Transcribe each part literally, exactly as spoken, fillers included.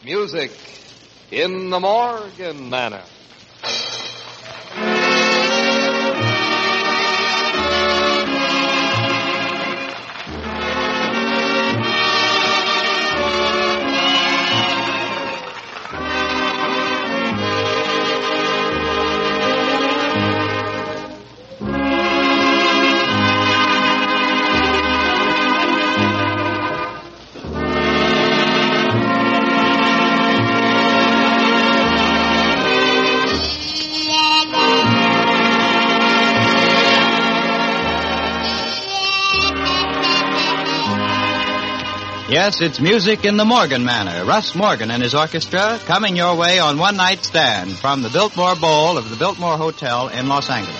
Music in the Morgan Manor. Yes, it's Music in the Morgan Manor. Russ Morgan and his orchestra coming your way on One Night Stand from the Biltmore Bowl of the Biltmore Hotel in Los Angeles.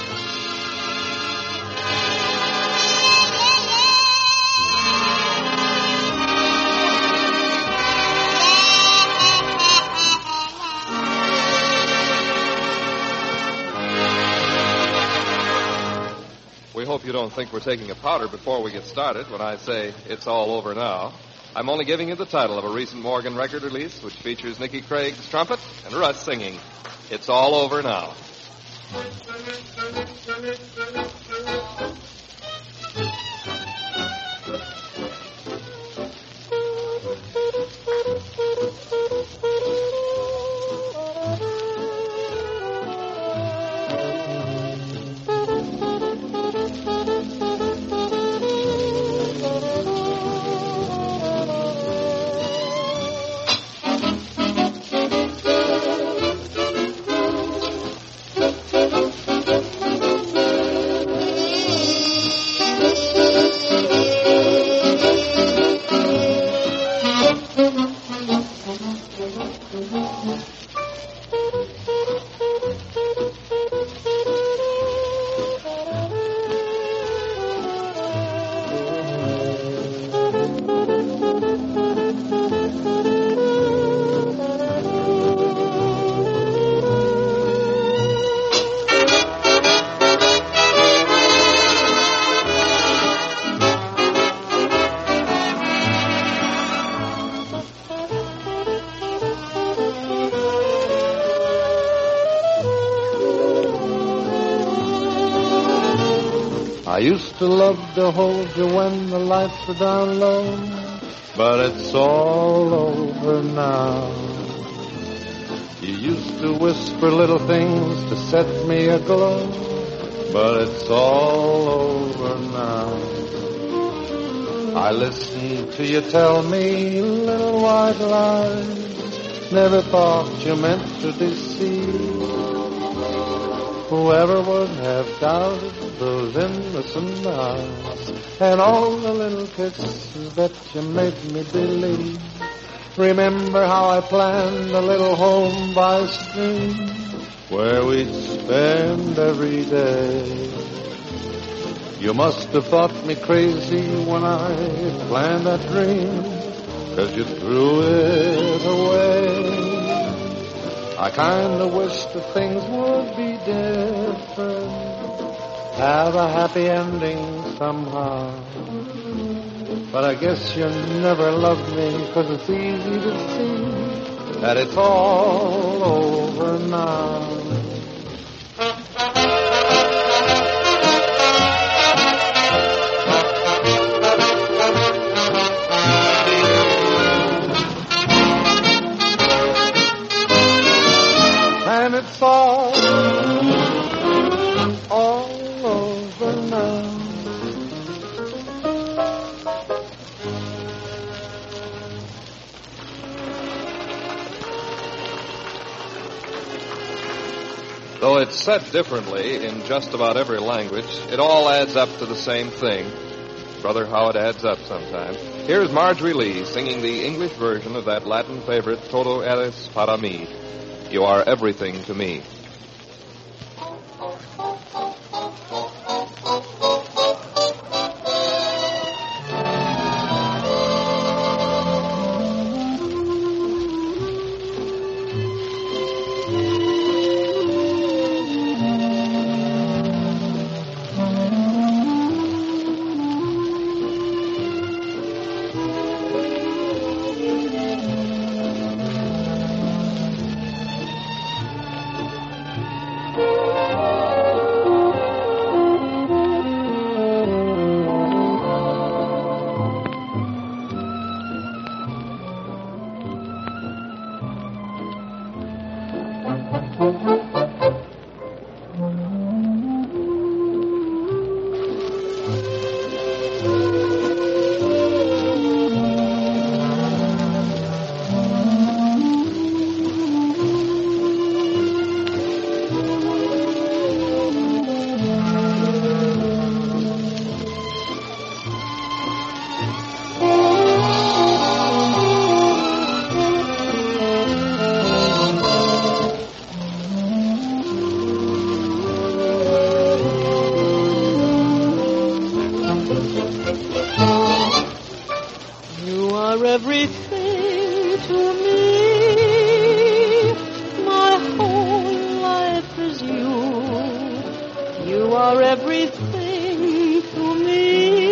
We hope you don't think we're taking a powder before we get started when I say it's all over now. I'm only giving you the title of a recent Morgan record release, which features Nicky Craig's trumpet and Russ singing, It's All Over Now. I used to love to hold you when the lights were down low, but it's all over now. You used to whisper little things to set me aglow, but it's all over now. I listened to you tell me little white lies, never thought you meant to deceive. Whoever would have doubted those innocent eyes and all the little kisses that you made me believe? Remember how I planned a little home by a stream where we'd spend every day. You must have thought me crazy when I planned that dream, 'cause you threw it away. I kinda wish that things would be different, have a happy ending somehow. But I guess you never loved me, 'cause it's easy to see that it's all over now. And it's all, all over now. Though it's said differently in just about every language, it all adds up to the same thing. Brother, how it adds up sometimes. Here's Marjorie Lee singing the English version of that Latin favorite, Todo eres para mí. You are everything to me. Everything to me, my whole life is you. You are everything to me,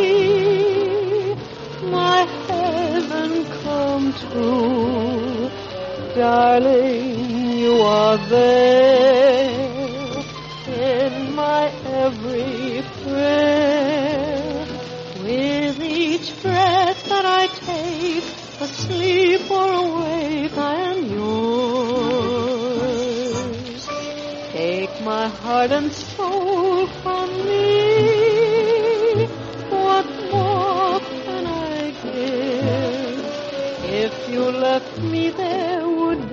my heaven come true. Darling, you are there in my every prayer. With each breath that I take, asleep or awake, I am yours. Take my heart and soul from me. What more can I give? If you left me, there would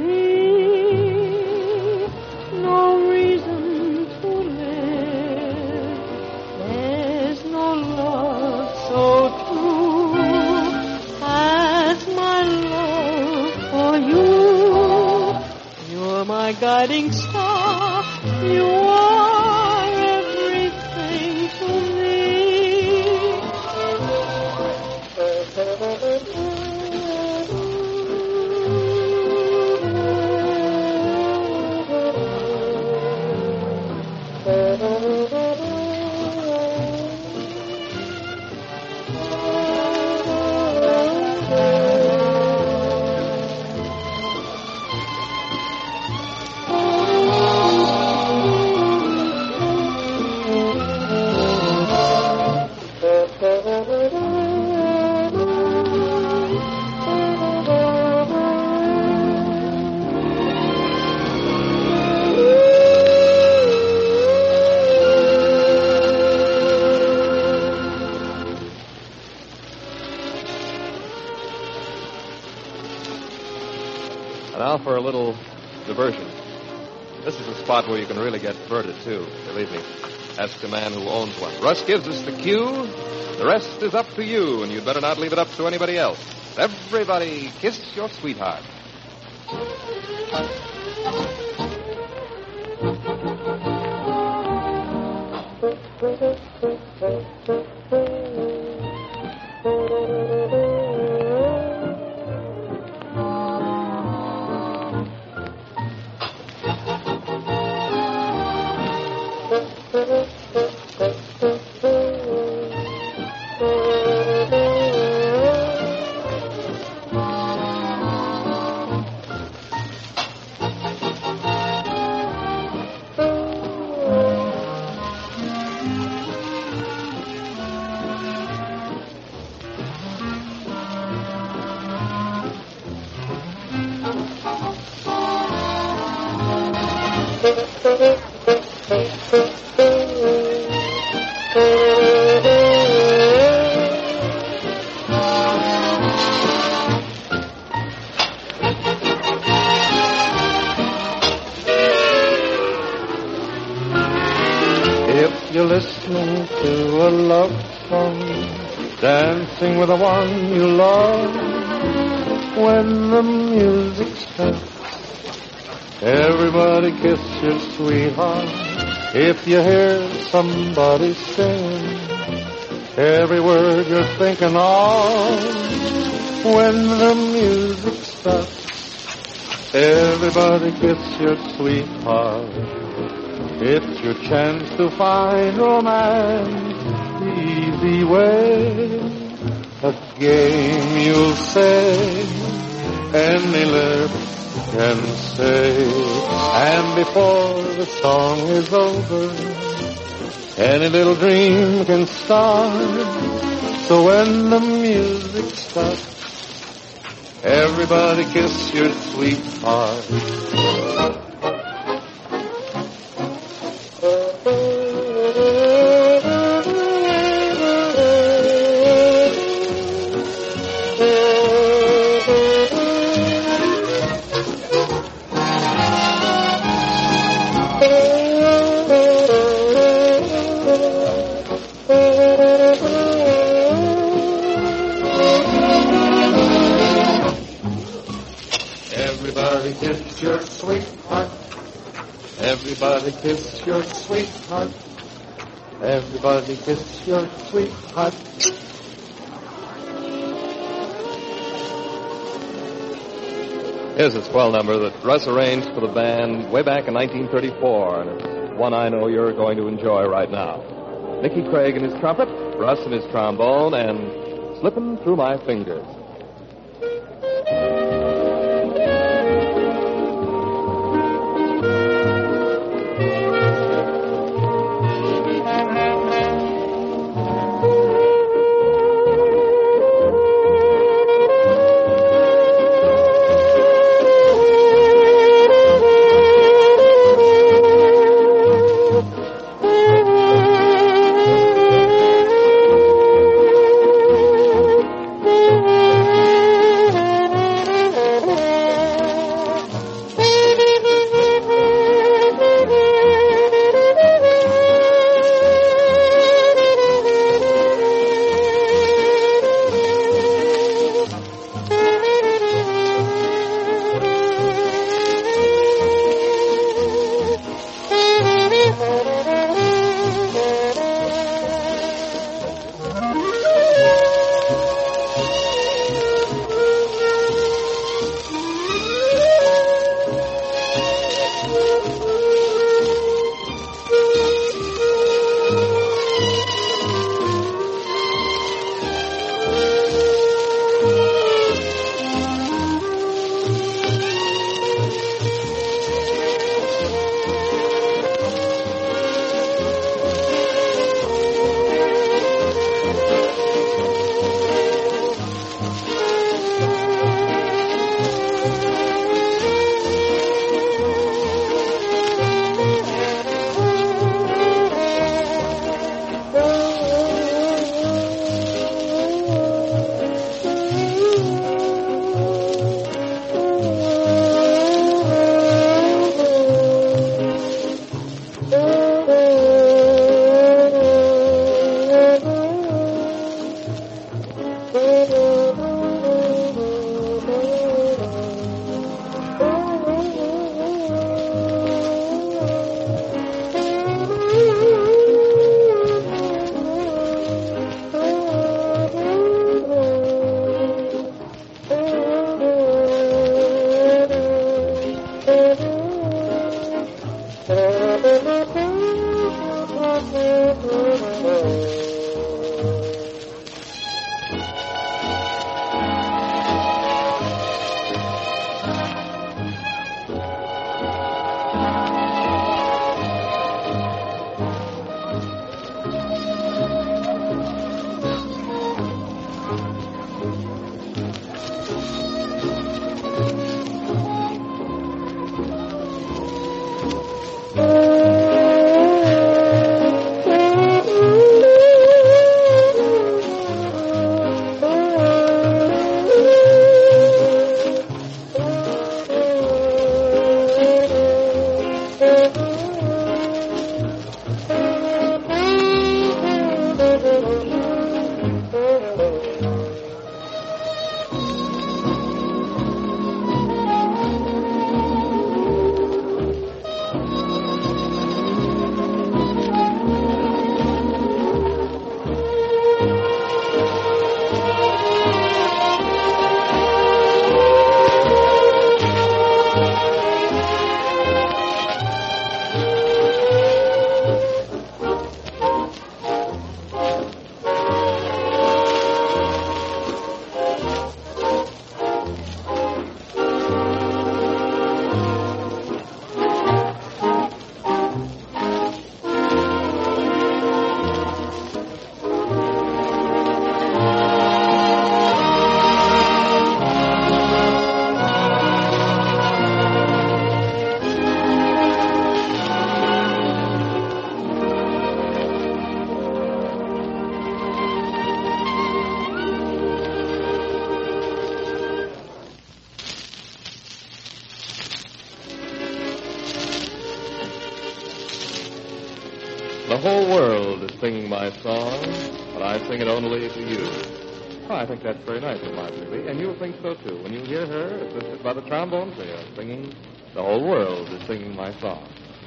be no reason to live. There's no love so true as my love for you. You're my guiding star. You are everything to me. Now for a little diversion. This is a spot where you can really get diverted, too. Believe me. Ask a man who owns one. Russ gives us the cue. The rest is up to you, and you'd better not leave it up to anybody else. Everybody, kiss your sweetheart. If you're listening to a love song, dancing with the one you love, when the music stops, everybody kiss your sweetheart. If you hear somebody sing every word you're thinking of, when the music stops, everybody kiss your sweetheart. It's your chance to find romance the easy way. A game you'll say, any lips can say. And before the song is over, any little dream can start. So when the music stops, everybody kiss your sweetheart. Everybody kiss your sweetheart. Everybody kiss your sweetheart. Everybody kiss your sweetheart. Here's a swell number that Russ arranged for the band way back in nineteen thirty-four, and it's one I know you're going to enjoy right now. Nicky Craig and his trumpet, Russ and his trombone, and Slippin' Through My Fingers. The whole world is singing my song, but I sing it only to you. Oh, I think that's very nice of Marjorie Lee, and you'll think so, too, when you hear her assisted by the trombone trio singing The Whole World is Singing My Song.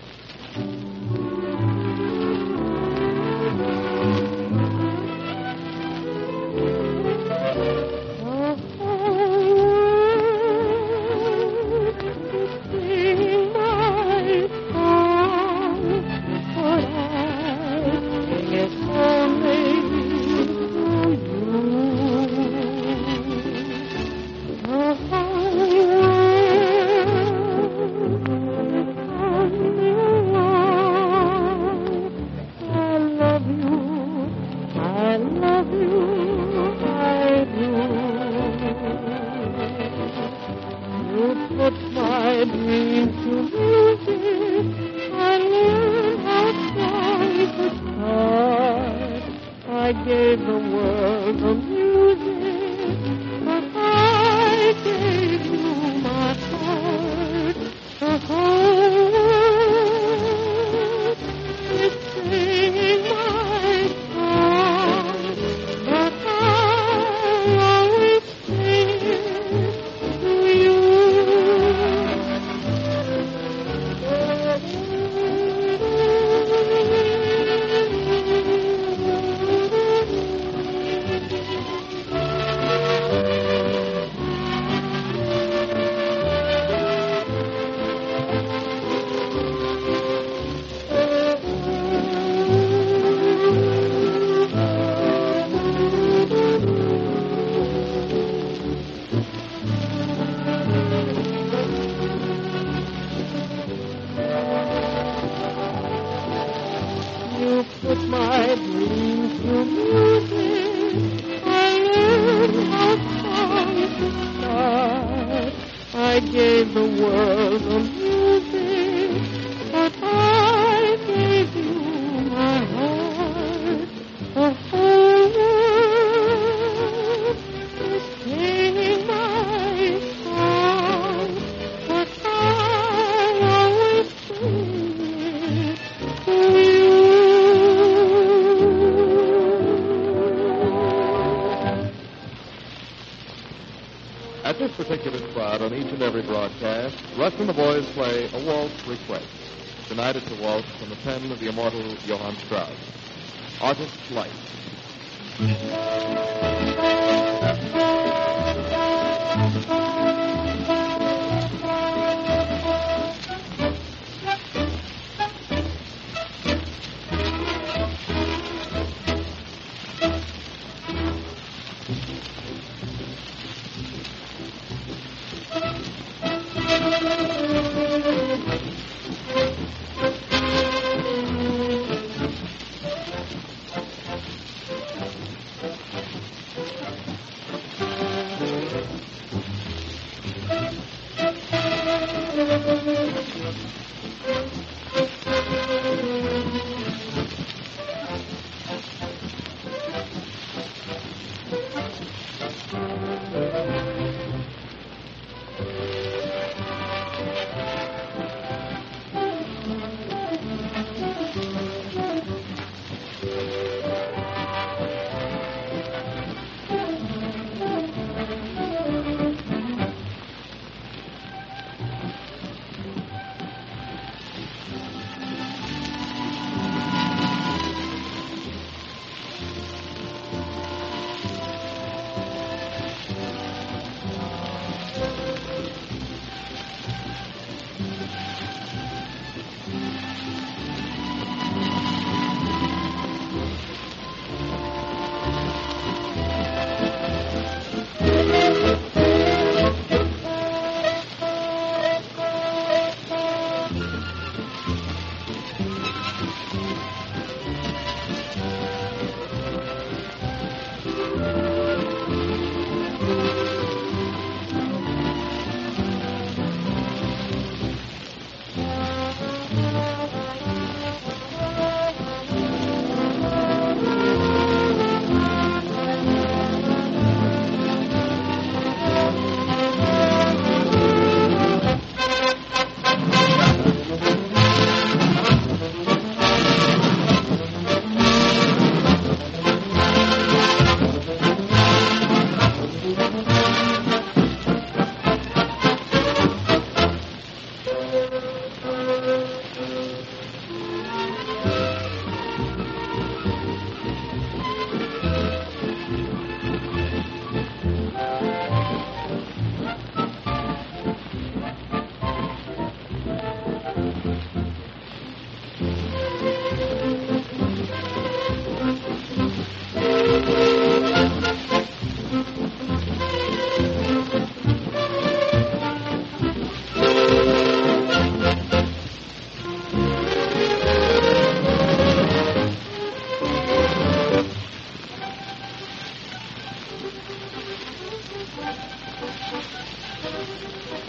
At this particular spot on each and every broadcast, Russ and the boys play a waltz request. Tonight it's a waltz from the pen of the immortal Johann Strauss. Artist's Life.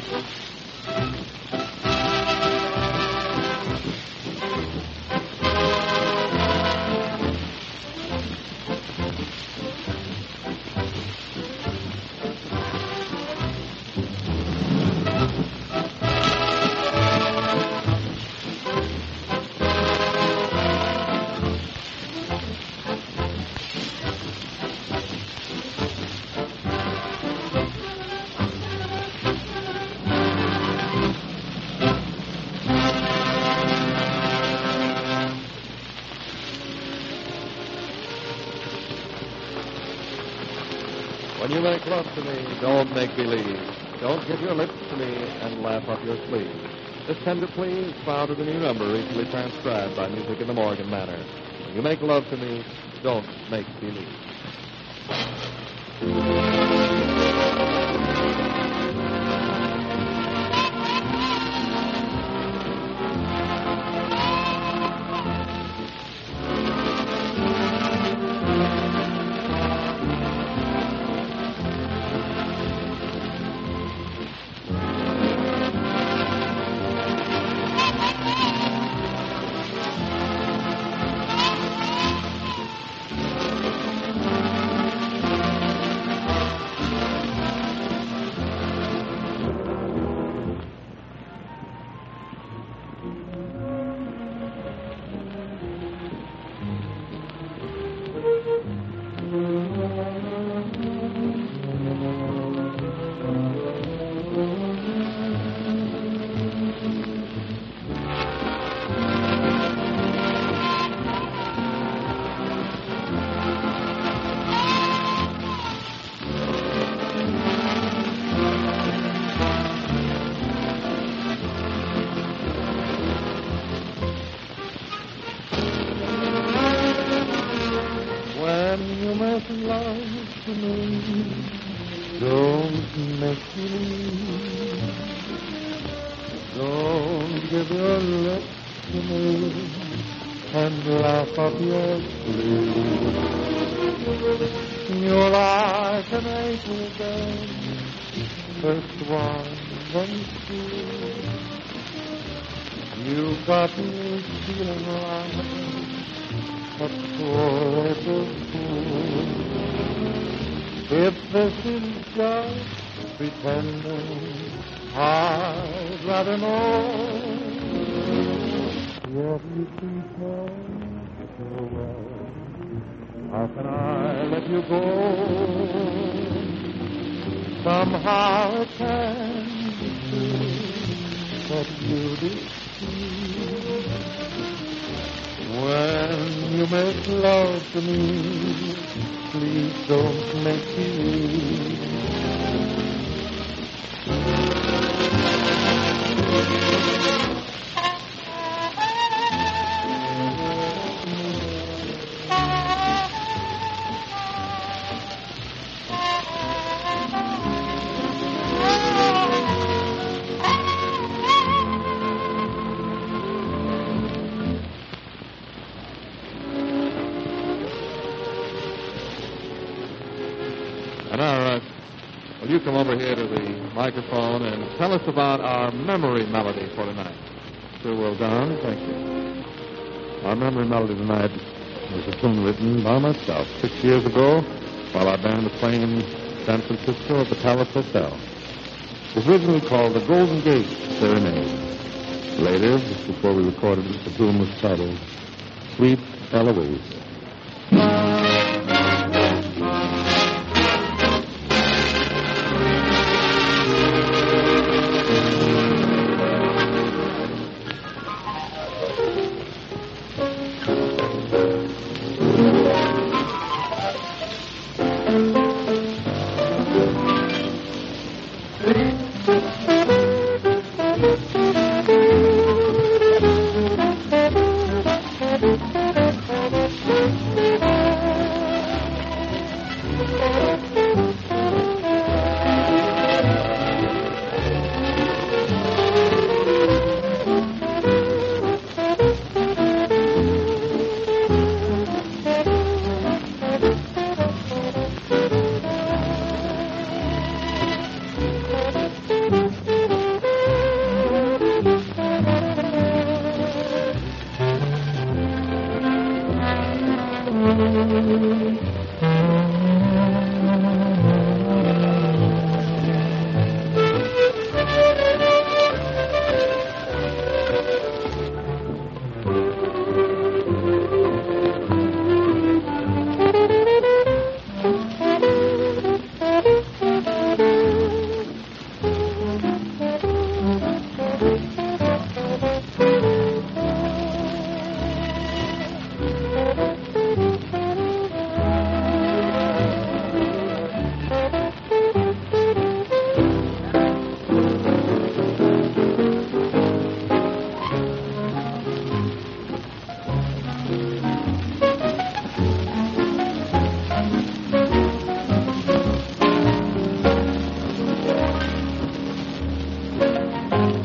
When you make love to me, don't make believe. Don't give your lips to me and laugh up your sleeve. This tender plea is found in a new number recently transcribed by Music in the Morgan Manor. When you make love to me, don't make believe. Don't make believe. Don't give your lips to me and laugh up your sleeve. You're like an April day, first one, then two. You've got me feeling like a poor little fool. If this is just pretending, I'd rather know. Yet you pretend so well. How can I let you go? Somehow it can be true that you deceive. When you make love to me, please don't make believe. And now, uh, will you come over here to the microphone and tell us about our memory melody for tonight? Sure will, Don. Thank you. Our memory melody tonight was a tune written by myself six years ago while our band was playing in San Francisco at the Palace Hotel. It was originally called the Golden Gate Serenade. Later, just before we recorded it, the tune was titled Sweet Eloise. Thank you. Thank you.